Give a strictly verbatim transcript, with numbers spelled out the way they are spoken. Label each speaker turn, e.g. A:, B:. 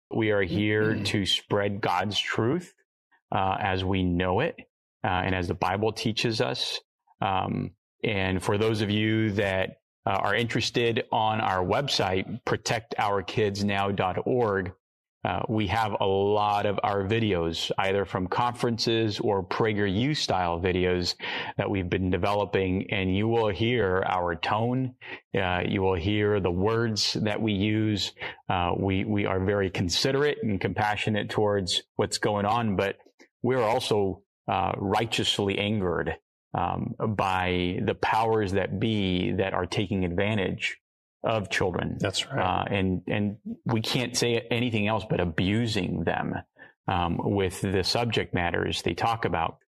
A: We are here mm-hmm. to spread God's truth uh, as we know it uh, and as the Bible teaches us. Um, and for those of you that uh, are interested, on our website, protect our kids now dot org, uh, we have a lot of our videos, either from conferences or PragerU style videos that we've been developing, and you will hear our tone. Uh, you will hear the words that we use. Uh, we, we are very considerate and compassionate towards what's going on, but we're also uh, righteously angered um, by the powers that be that are taking advantage of children.
B: That's right.
A: Uh, and, and we can't say anything else but abusing them um, with the subject matters they talk about.